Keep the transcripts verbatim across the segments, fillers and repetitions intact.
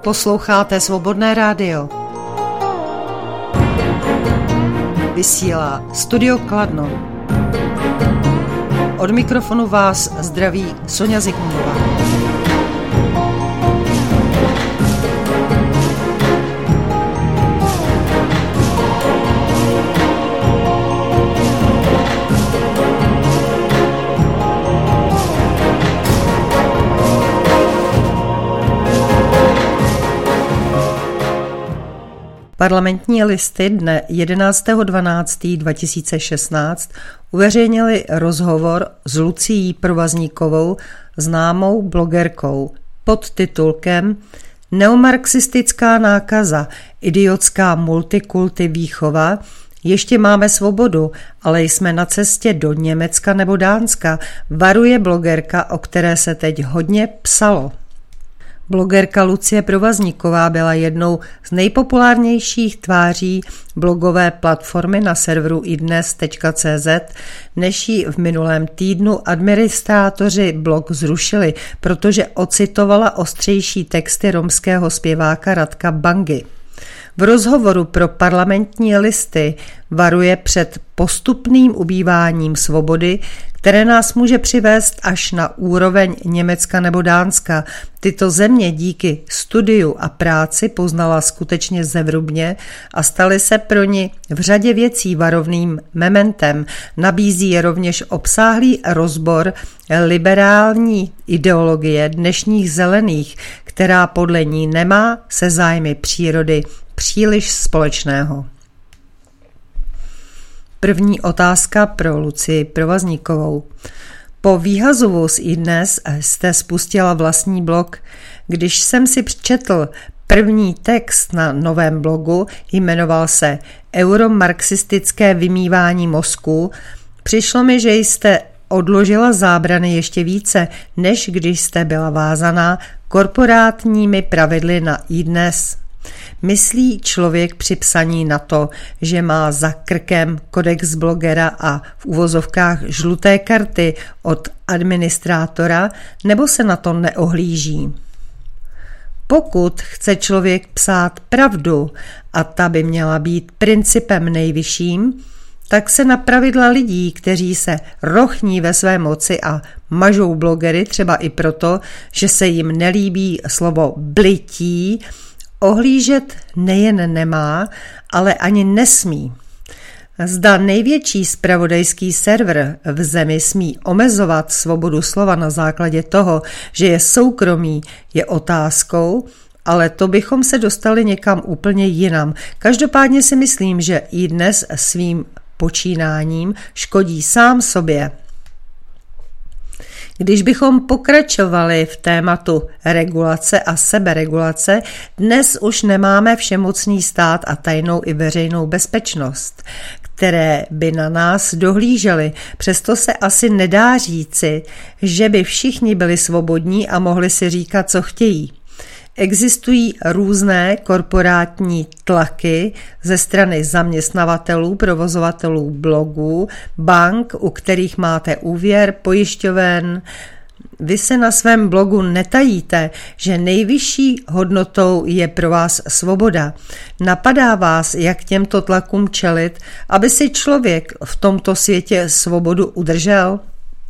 Posloucháte Svobodné rádio. Vysílá Studio Kladno. Od mikrofonu vás zdraví Sonja Zikmundová. Parlamentní listy dne jedenáctého dvanáctého dva tisíce šestnáct uveřejnili rozhovor s Lucií Provazníkovou, známou blogerkou, pod titulkem Neomarxistická nákaza, idiotská multikulty výchova, ještě máme svobodu, ale jsme na cestě do Německa nebo Dánska, varuje blogerka, o které se teď hodně psalo. Blogerka Lucie Provazníková byla jednou z nejpopulárnějších tváří blogové platformy na serveru i dnes tečka cé zet, než ji v minulém týdnu administrátoři blog zrušili, protože ocitovala ostřejší texty romského zpěváka Radka Bangy. V rozhovoru pro Parlamentní listy varuje před postupným ubýváním svobody, které nás může přivést až na úroveň Německa nebo Dánska. Tyto země díky studiu a práci poznala skutečně zevrubně a staly se pro ni v řadě věcí varovným mementem. Nabízí je rovněž obsáhlý rozbor liberální ideologie dnešních zelených, která podle ní nemá se zájmy přírody příliš společného. První otázka pro Lucii Provazníkovou. Po výhazu z iDnes jste spustila vlastní blog. Když jsem si přečetl první text na novém blogu, jmenoval se Euromarxistické vymývání mozku, přišlo mi, že jste odložila zábrany ještě více, než když jste byla vázaná korporátními pravidly na iDnes. Myslí člověk při psaní na to, že má za krkem kodex blogera a v uvozovkách žluté karty od administrátora, nebo se na to neohlíží? Pokud chce člověk psát pravdu, a ta by měla být principem nejvyšším, tak se na pravidla lidí, kteří se rochní ve své moci a mažou blogery třeba i proto, že se jim nelíbí slovo blití, ohlížet nejen nemá, ale ani nesmí. Zda největší zpravodajský server v zemi smí omezovat svobodu slova na základě toho, že je soukromý, je otázkou, ale to bychom se dostali někam úplně jinam. Každopádně si myslím, že i dnes svým počínáním škodí sám sobě. Když bychom pokračovali v tématu regulace a seberegulace, dnes už nemáme všemocný stát a tajnou i veřejnou bezpečnost, které by na nás dohlížely. Přesto se asi nedá říci, že by všichni byli svobodní a mohli si říkat, co chtějí. Existují různé korporátní tlaky ze strany zaměstnavatelů, provozovatelů blogů, bank, u kterých máte úvěr, pojišťoven. Vy se na svém blogu netajíte, že nejvyšší hodnotou je pro vás svoboda. Napadá vás, jak těmto tlakům čelit, aby si člověk v tomto světě svobodu udržel?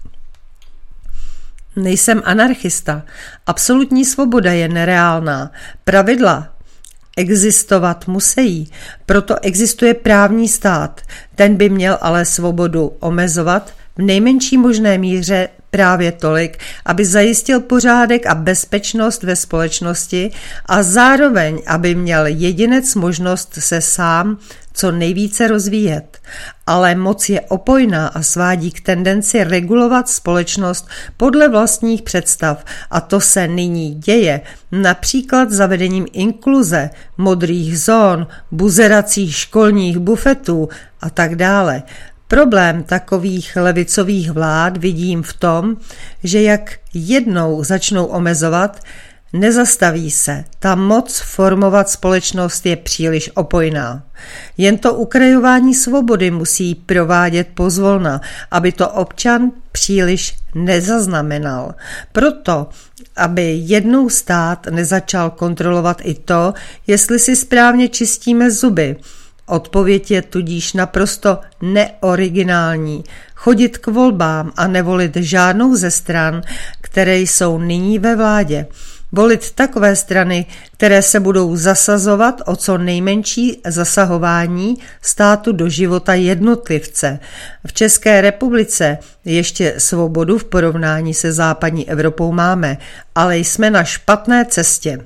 Nejsem anarchista. Absolutní svoboda je nereálná. Pravidla existovat musí, proto existuje právní stát. Ten by měl ale svobodu omezovat v nejmenší možné míře právě tolik, aby zajistil pořádek a bezpečnost ve společnosti a zároveň, aby měl jedinec možnost se sám co nejvíce rozvíjet. Ale moc je opojná a svádí k tendenci regulovat společnost podle vlastních představ a to se nyní děje, například zavedením inkluze, modrých zón, buzeracích školních bufetů a tak dále. Problém takových levicových vlád vidím v tom, že jak jednou začnou omezovat, Nezastaví se, ta moc formovat společnost je příliš opojná. Jen to ukrajování svobody musí provádět pozvolna, aby to občan příliš nezaznamenal. Proto, aby jednou stát nezačal kontrolovat i to, jestli si správně čistíme zuby. Odpověď je tudíž naprosto neoriginální. Chodit k volbám a nevolit žádnou ze stran, které jsou nyní ve vládě. Volit takové strany, které se budou zasazovat o co nejmenší zasahování státu do života jednotlivce. V České republice ještě svobodu v porovnání se západní Evropou máme, ale jsme na špatné cestě.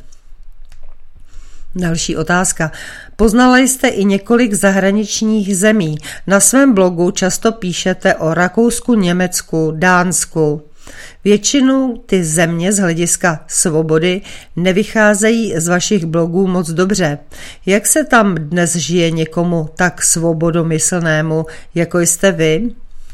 Další otázka. Poznala jste i několik zahraničních zemí. Na svém blogu často píšete o Rakousku, Německu, Dánsku. Většinou ty země z hlediska svobody nevycházejí z vašich blogů moc dobře. Jak se tam dnes žije někomu tak svobodomyslnému, jako jste vy?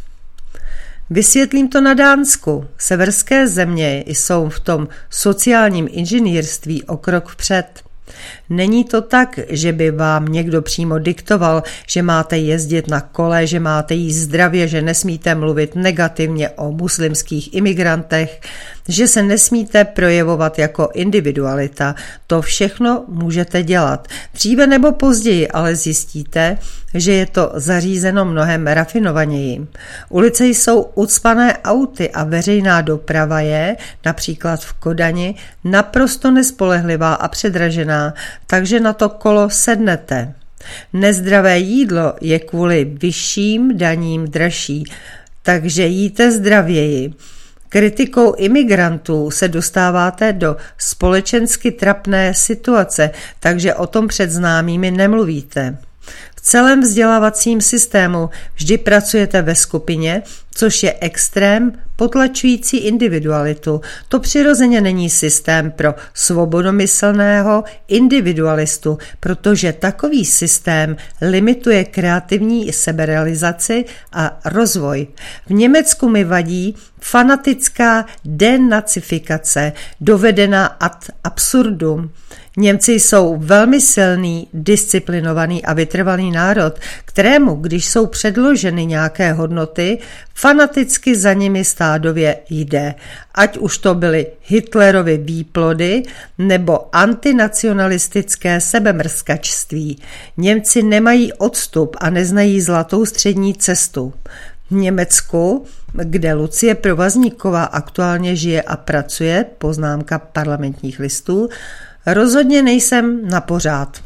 Vysvětlím to na Dánsku. Severské země jsou v tom sociálním inženýrství o krok vpřed. Není to tak, že by vám někdo přímo diktoval, že máte jezdit na kole, že máte jíst zdravě, že nesmíte mluvit negativně o muslimských imigrantech, že se nesmíte projevovat jako individualita. To všechno můžete dělat. Dříve nebo později ale zjistíte, že je to zařízeno mnohem rafinovaněji. Ulice jsou ucpané auty a veřejná doprava je, například v Kodani, naprosto nespolehlivá a předražená, takže na to kolo sednete. Nezdravé jídlo je kvůli vyšším daním dražší, takže jíte zdravěji. Kritikou imigrantů se dostáváte do společensky trapné situace, takže o tom před známými nemluvíte. V celém vzdělávacím systému vždy pracujete ve skupině, což je extrém potlačující individualitu. To přirozeně není systém pro svobodomyslného individualistu, protože takový systém limituje kreativní seberealizaci a rozvoj. V Německu mi vadí fanatická denacifikace, dovedená ad absurdum. Němci jsou velmi silný, disciplinovaný a vytrvalý národ, kterému, když jsou předloženy nějaké hodnoty, fanaticky za nimi stádově jde. Ať už to byly Hitlerovy výplody nebo antinacionalistické sebemrskačství. Němci nemají odstup a neznají zlatou střední cestu. V Německu, kde Lucie Provazníková aktuálně žije a pracuje, poznámka Parlamentních listů, rozhodně nejsem na pořád.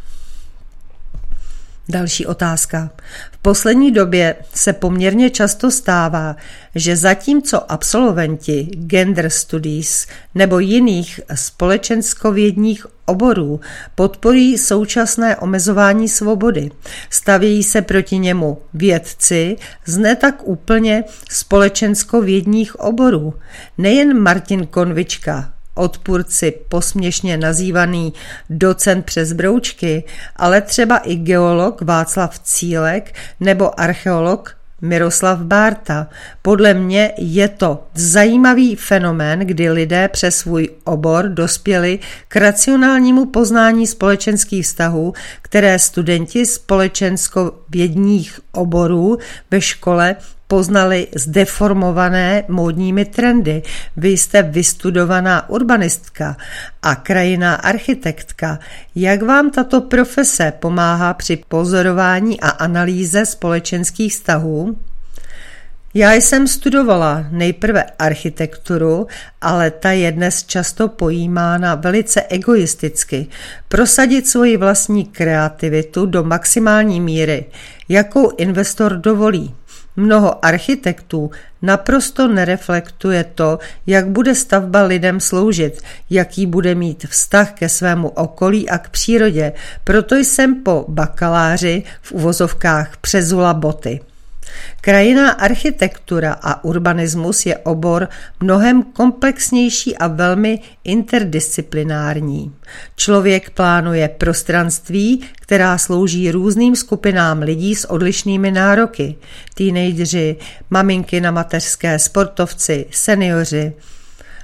Další otázka. V poslední době se poměrně často stává, že zatímco absolventi gender studies nebo jiných společenskovědních oborů podporují současné omezování svobody, stavějí se proti němu vědci z ne tak úplně společenskovědních oborů. Nejen Martin Konvička, odpůrci posměšně nazývaný docent přes broučky, ale třeba i geolog Václav Cílek nebo archeolog Miroslav Bárta. Podle mě je to zajímavý fenomén, kdy lidé přes svůj obor dospěli k racionálnímu poznání společenských vztahů, které studenti společenskovědních oborů ve škole poznali zdeformované módními trendy. Vy jste vystudovaná urbanistka a krajinná architektka. Jak vám tato profese pomáhá při pozorování a analýze společenských vztahů? Já jsem studovala nejprve architekturu, ale ta je dnes často pojímána velice egoisticky. Prosadit svoji vlastní kreativitu do maximální míry, jakou investor dovolí. Mnoho architektů naprosto nereflektuje to, jak bude stavba lidem sloužit, jaký bude mít vztah ke svému okolí a k přírodě. Proto jsem po bakaláři v uvozovkách přezula boty. Krajinná architektura a urbanismus je obor mnohem komplexnější a velmi interdisciplinární. Člověk plánuje prostranství, která slouží různým skupinám lidí s odlišnými nároky. Teenageři, maminky na mateřské, sportovci, seniori.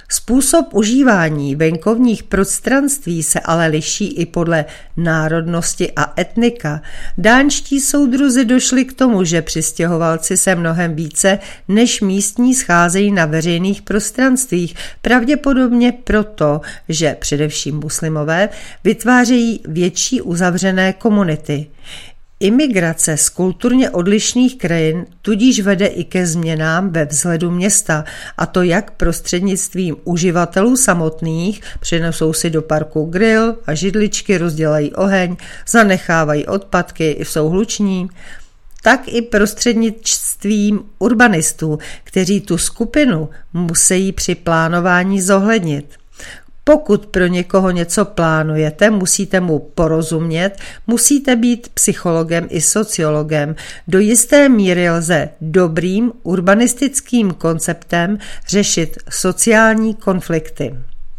Způsob užívání venkovních prostranství se ale liší i podle národnosti a etnika. Dánští soudruzi došli k tomu, že přistěhovalci se mnohem více než místní scházejí na veřejných prostranstvích, pravděpodobně proto, že především muslimové vytvářejí větší uzavřené komunity. Imigrace z kulturně odlišných krajin tudíž vede i ke změnám ve vzhledu města, a to jak prostřednictvím uživatelů samotných, přinesou si do parku grill a židličky, rozdělají oheň, zanechávají odpadky i jsou hluční, tak i prostřednictvím urbanistů, kteří tu skupinu musí při plánování zohlednit. Pokud pro někoho něco plánujete, musíte mu porozumět, musíte být psychologem i sociologem. Do jisté míry lze dobrým urbanistickým konceptem řešit sociální konflikty.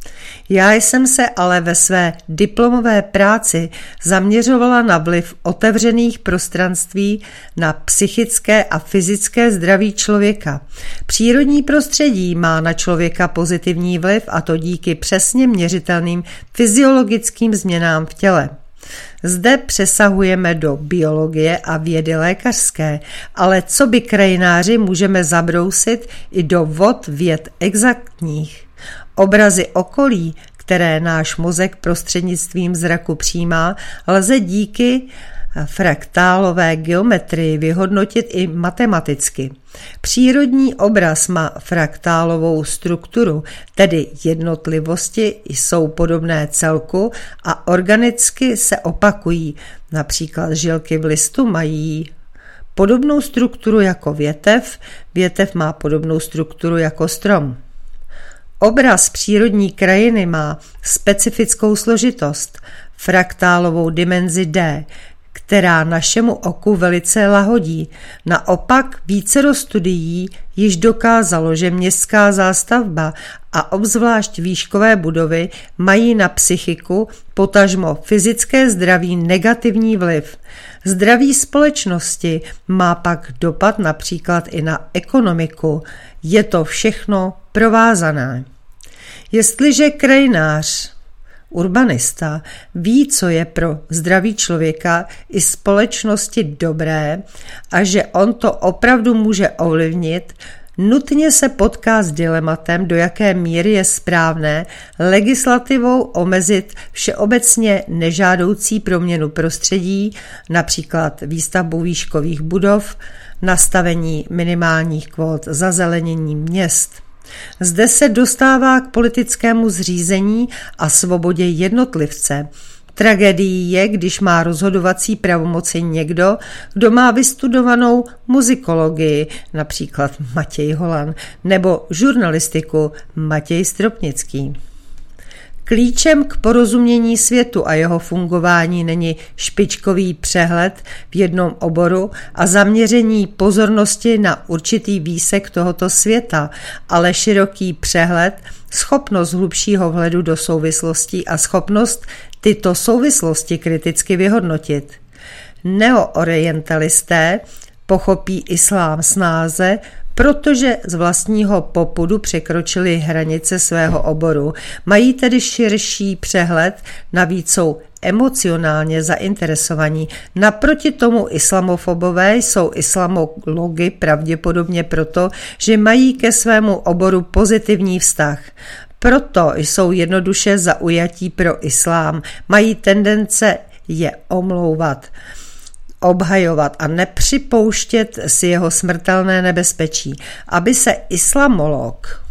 Já jsem se ale ve své diplomové práci zaměřovala na vliv otevřených prostranství na psychické a fyzické zdraví člověka. Přírodní prostředí má na člověka pozitivní vliv, a to díky přesně měřitelným fyziologickým změnám v těle. Zde přesahujeme do biologie a vědy lékařské, ale co by krajináři můžeme zabrousit i do vod věd exaktních. Obrazy okolí, které náš mozek prostřednictvím zraku přijímá, lze díky fraktálové geometrii vyhodnotit i matematicky. Přírodní obraz má fraktálovou strukturu, tedy jednotlivosti jsou podobné celku a organicky se opakují. Například žilky v listu mají podobnou strukturu jako větev, větev má podobnou strukturu jako strom. Obraz přírodní krajiny má specifickou složitost, fraktálovou dimenzi D, která našemu oku velice lahodí. Naopak vícero studií již dokázalo, že městská zástavba a obzvlášť výškové budovy mají na psychiku, potažmo fyzické zdraví negativní vliv. Zdraví společnosti má pak dopad například i na ekonomiku. Je to všechno provázané. Jestliže krajinář, urbanista, ví, co je pro zdraví člověka i společnosti dobré a že on to opravdu může ovlivnit, nutně se potká s dilematem, do jaké míry je správné legislativou omezit všeobecně nežádoucí proměnu prostředí, například výstavbu výškových budov, nastavení minimálních kvót, zazelenění měst. Zde se dostává k politickému zřízení a svobodě jednotlivce. Tragédií je, když má rozhodovací pravomoci někdo, kdo má vystudovanou muzikologii, například Matěj Holan, nebo žurnalistiku Matěj Stropnický. Klíčem k porozumění světu a jeho fungování není špičkový přehled v jednom oboru a zaměření pozornosti na určitý výsek tohoto světa, ale široký přehled, schopnost hlubšího vhledu do souvislostí a schopnost tyto souvislosti kriticky vyhodnotit. Neoorientalisté pochopí islám snáze, protože z vlastního popudu překročili hranice svého oboru. Mají tedy širší přehled, navíc jsou emocionálně zainteresovaní. Naproti tomu islamofobové jsou islamology pravděpodobně proto, že mají ke svému oboru pozitivní vztah. Proto jsou jednoduše zaujatí pro islám, mají tendence je omlouvat, obhajovat a nepřipouštět si jeho smrtelné nebezpečí. Aby se islamolog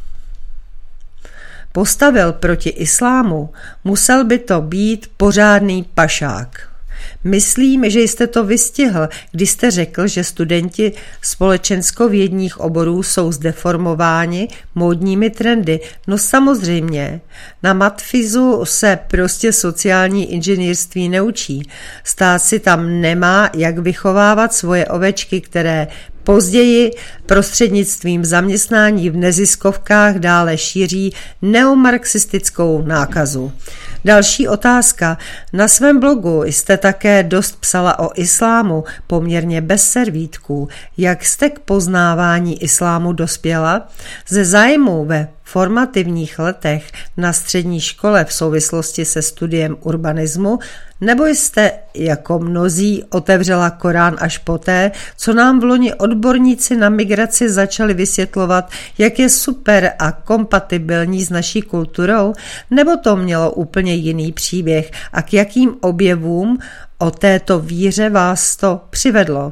postavil proti islámu, musel by to být pořádný pašák. Myslím, že jste to vystihl, když jste řekl, že studenti společenskovědních oborů jsou zdeformováni módními trendy. No samozřejmě, na matfizu se prostě sociální inženýrství neučí. Stát si tam nemá, jak vychovávat svoje ovečky, které později prostřednictvím zaměstnání v neziskovkách dále šíří neomarxistickou nákazu. Další otázka. Na svém blogu jste také dost psala o islámu, poměrně bez servítků. Jak jste k poznávání islámu dospěla? Ze zájmu ve formativních letech na střední škole v souvislosti se studiem urbanismu, nebo jste, jako mnozí, otevřela Korán až poté, co nám v loni odborníci na migraci začali vysvětlovat, jak je super a kompatibilní s naší kulturou, nebo to mělo úplně jiný příběh a k jakým objevům o této víře vás to přivedlo?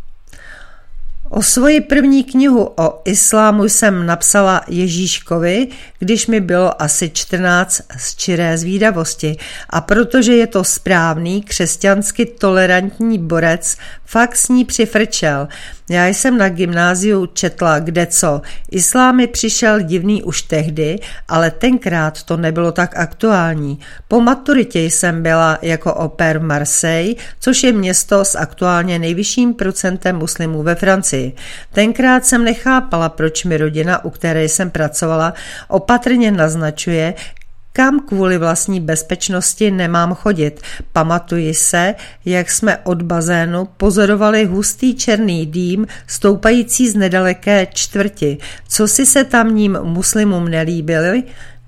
O svoji první knihu o islámu jsem napsala Ježíškovi, když mi bylo asi čtrnáct z čiré zvídavosti, a protože je to správný, křesťansky tolerantní borec, fakt s ní přifrčel. Já jsem na gymnáziu četla kdeco. Islám mi přišel divný už tehdy, ale tenkrát to nebylo tak aktuální. Po maturitě jsem byla jako au pair v Marseille, což je město s aktuálně nejvyšším procentem muslimů ve Francii. Tenkrát jsem nechápala, proč mi rodina, u které jsem pracovala, opatrně naznačuje, kam kvůli vlastní bezpečnosti nemám chodit. Pamatuji se, jak jsme od bazénu pozorovali hustý černý dým stoupající z nedaleké čtvrti. Co si se tamním muslimům nelíbili,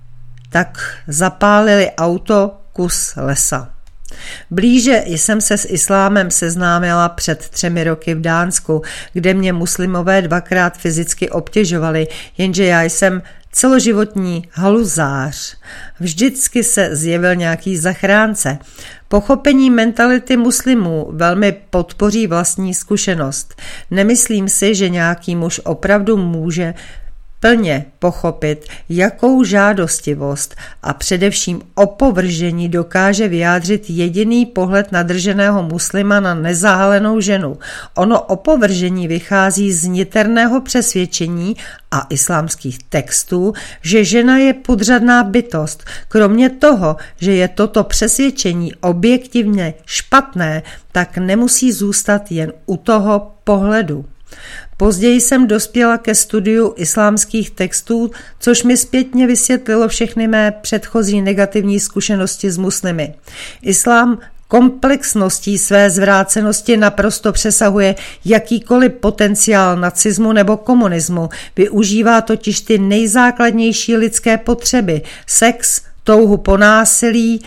tak zapálili auto kus lesa. Blíže jsem se s islámem seznámila před třemi roky v Dánsku, kde mě muslimové dvakrát fyzicky obtěžovali, jenže já jsem celoživotní haluzář. Vždycky se zjevil nějaký zachránce. Pochopení mentality muslimů velmi podpoří vlastní zkušenost. Nemyslím si, že nějaký muž opravdu může plně pochopit, jakou žádostivost a především opovržení dokáže vyjádřit jediný pohled nadrženého muslima na nezahalenou ženu. Ono opovržení vychází z niterného přesvědčení a islámských textů, že žena je podřadná bytost. Kromě toho, že je toto přesvědčení objektivně špatné, tak nemusí zůstat jen u toho pohledu. Později jsem dospěla ke studiu islámských textů, což mi zpětně vysvětlilo všechny mé předchozí negativní zkušenosti s muslimy. Islám komplexností své zvrácenosti naprosto přesahuje jakýkoliv potenciál nacismu nebo komunismu. Využívá totiž ty nejzákladnější lidské potřeby: sex, touhu po násilí,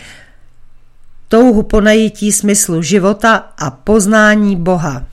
touhu po najítí smyslu života a poznání Boha.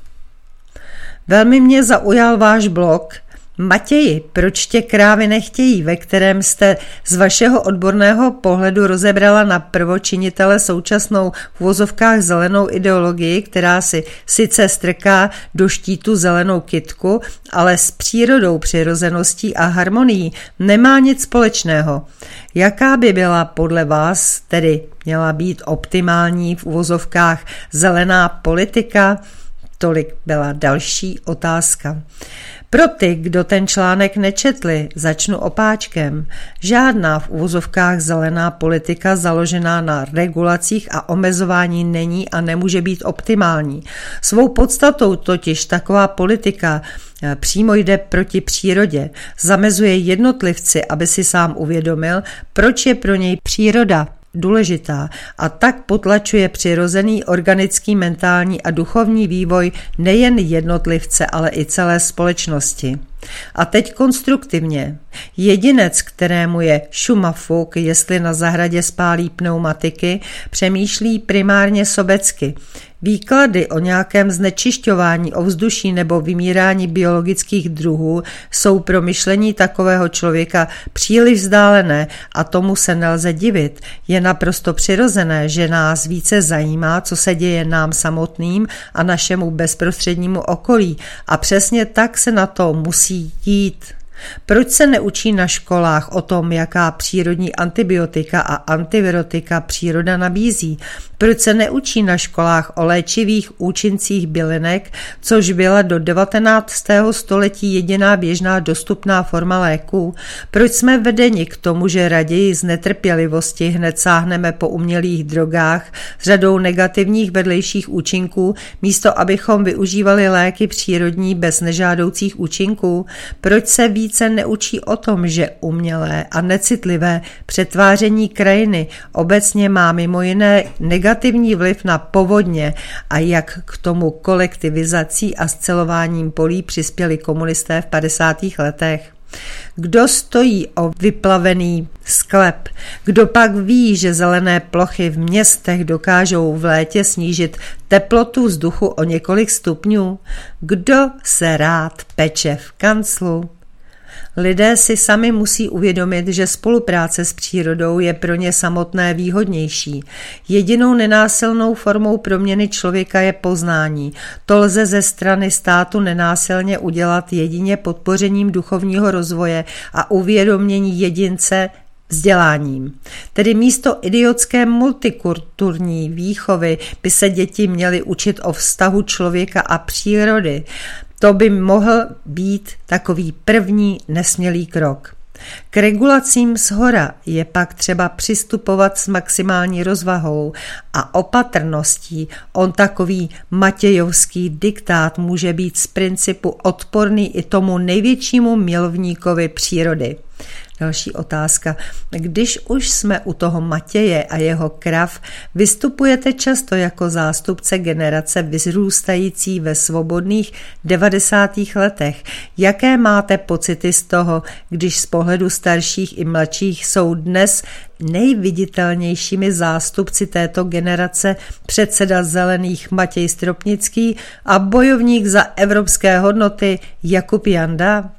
Velmi mě zaujal váš blog Matěji, proč tě krávy nechtějí, ve kterém jste z vašeho odborného pohledu rozebrala na prvočinitele současnou v uvozovkách zelenou ideologii, která si sice strká do štítu zelenou kytku, ale s přírodou, přirozeností a harmonií nemá nic společného. Jaká by byla podle vás tedy měla být optimální v uvozovkách zelená politika? Tolik byla další otázka. Pro ty, kdo ten článek nečetli, začnu opáčkem. Žádná v uvozovkách zelená politika založená na regulacích a omezování není a nemůže být optimální. Svou podstatou totiž taková politika přímo jde proti přírodě. Zamezuje jednotlivci, aby si sám uvědomil, proč je pro něj příroda důležitá, a tak potlačuje přirozený organický, mentální a duchovní vývoj nejen jednotlivce, ale i celé společnosti. A teď konstruktivně. Jedinec, kterému je šumafuk, jestli na zahradě spálí pneumatiky, přemýšlí primárně sobecky. Výklady o nějakém znečišťování ovzduší nebo vymírání biologických druhů jsou pro myšlení takového člověka příliš vzdálené a tomu se nelze divit. Je naprosto přirozené, že nás více zajímá, co se děje nám samotným a našemu bezprostřednímu okolí, a přesně tak se na to musí jít. Proč se neučí na školách o tom, jaká přírodní antibiotika a antivirotika příroda nabízí? Proč se neučí na školách o léčivých účincích bylinek, což byla do devatenáctého století jediná běžná dostupná forma léků? Proč jsme vedeni k tomu, že raději z netrpělivosti hned sáhneme po umělých drogách s řadou negativních vedlejších účinků, místo abychom využívali léky přírodní bez nežádoucích účinků? Proč se více neučí o tom, že umělé a necitlivé přetváření krajiny obecně má mimo jiné negativní vliv na povodně a jak k tomu kolektivizací a scelováním polí přispěli komunisté v padesátých letech? Kdo stojí o vyplavený sklep? Kdo pak ví, že zelené plochy v městech dokážou v létě snížit teplotu vzduchu o několik stupňů? Kdo se rád peče v kanclu? Lidé si sami musí uvědomit, že spolupráce s přírodou je pro ně samotné výhodnější. Jedinou nenásilnou formou proměny člověka je poznání. To lze ze strany státu nenásilně udělat jedině podpořením duchovního rozvoje a uvědomění jedince vzděláním. Tedy místo idiotské multikulturní výchovy by se děti měly učit o vztahu člověka a přírody. To by mohl být takový první nesmělý krok. K regulacím shora je pak třeba přistupovat s maximální rozvahou a opatrností. On takový matějovský diktát může být z principu odporný i tomu největšímu milovníkovi přírody. Další otázka. Když už jsme u toho Matěje a jeho krav, vystupujete často jako zástupce generace vyrůstající ve svobodných devadesátých letech. Jaké máte pocity z toho, když z pohledu starších i mladších jsou dnes nejviditelnějšími zástupci této generace předseda Zelených Matěj Stropnický a bojovník za evropské hodnoty Jakub Janda?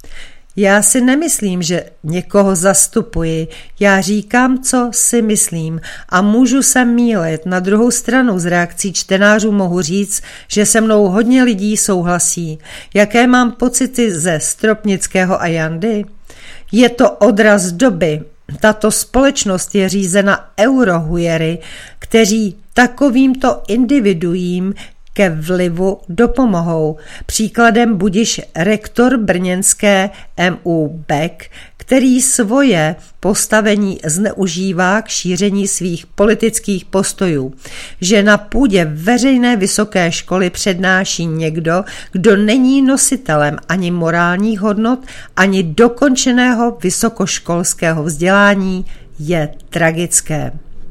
Já si nemyslím, že někoho zastupuji, já říkám, co si myslím a můžu se mýlit. Na druhou stranu z reakcí čtenářů mohu říct, že se mnou hodně lidí souhlasí. Jaké mám pocity ze Stropnického a Jandy? Je to odraz doby. Tato společnost je řízena eurohujery, kteří takovýmto individuím ke vlivu dopomohou. Příkladem budiž rektor brněnské M U Beck, který svoje postavení zneužívá k šíření svých politických postojů. Že na půdě veřejné vysoké školy přednáší někdo, kdo není nositelem ani morálních hodnot, ani dokončeného vysokoškolského vzdělání, je tragické.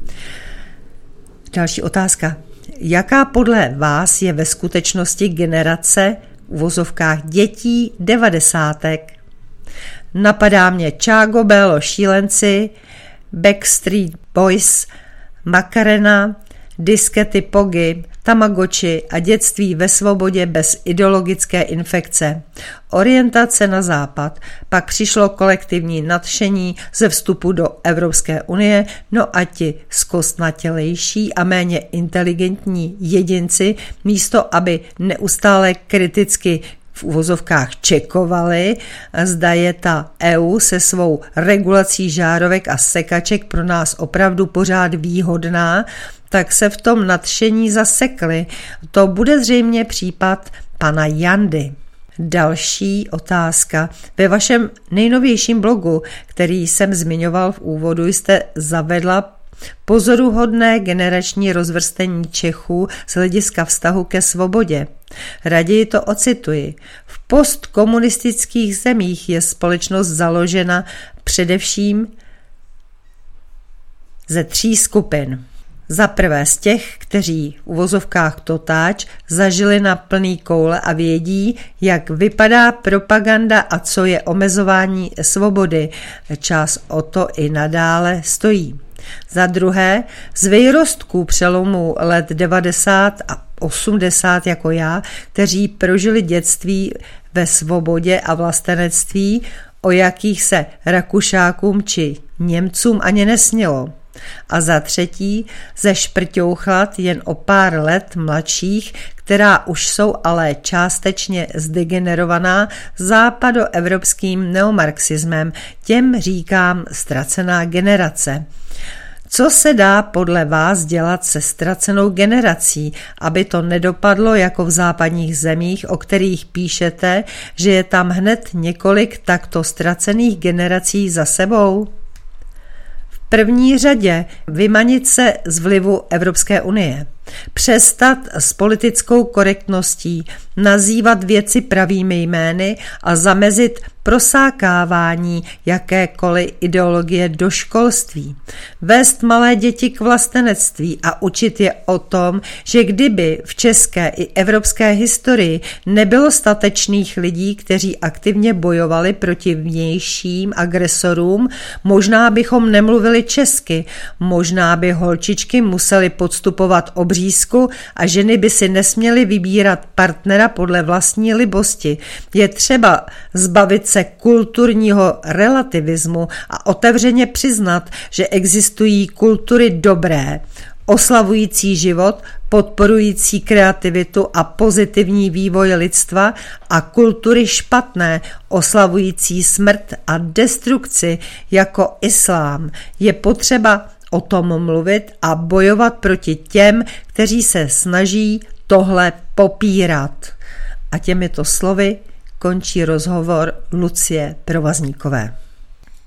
Další otázka. Jaká podle vás je ve skutečnosti generace v uvozovkách dětí devadesátek? Napadá mě Čágo, Bélo, Šílenci, Backstreet Boys, Macarena, diskety Pogy, Tamagotchi a dětství ve svobodě bez ideologické infekce. Orientace na západ, pak přišlo kolektivní nadšení ze vstupu do Evropské unie, no a ti zkostnatělejší a méně inteligentní jedinci, místo aby neustále kriticky v uvozovkách čekovali, zda je ta E U se svou regulací žárovek a sekaček pro nás opravdu pořád výhodná, tak se v tom nadšení zasekli. To bude zřejmě případ pana Jandy. Další otázka. Ve vašem nejnovějším blogu, který jsem zmiňoval v úvodu, jste zavedla pozoruhodné generační rozvrstení Čechů z hlediska vztahu ke svobodě. Raději to ocituji. V postkomunistických zemích je společnost založena především ze tří skupin. Za prvé z těch, kteří v uvozovkách totáč zažili na plný koule a vědí, jak vypadá propaganda a co je omezování svobody. Čas o to i nadále stojí. Za druhé, z výrostků přelomu let devadesát a osmdesát jako já, kteří prožili dětství ve svobodě a vlastenectví, o jakých se Rakušákům či Němcům ani nesnilo. A za třetí, ze šprťouchlat jen o pár let mladších, která už jsou ale částečně zdegenerovaná západoevropským neomarxismem, těm říkám ztracená generace. Co se dá podle vás dělat se ztracenou generací, aby to nedopadlo jako v západních zemích, o kterých píšete, že je tam hned několik takto ztracených generací za sebou? V první řadě vymanit se z vlivu Evropské unie. Přestat s politickou korektností, nazývat věci pravými jmény a zamezit prosákávání jakékoliv ideologie do školství. Vést malé děti k vlastenectví a učit je o tom, že kdyby v české i evropské historii nebylo statečných lidí, kteří aktivně bojovali proti vnějším agresorům, možná bychom nemluvili česky, možná by holčičky musely podstupovat obřízku a ženy by si nesměly vybírat partnera podle vlastní libosti. Je třeba zbavit se kulturního relativismu a otevřeně přiznat, že existují kultury dobré, oslavující život, podporující kreativitu a pozitivní vývoj lidstva a kultury špatné, oslavující smrt a destrukci jako islám. Je potřeba o tom mluvit a bojovat proti těm, kteří se snaží tohle popírat. A těmito slovy končí rozhovor Lucie Provazníkové.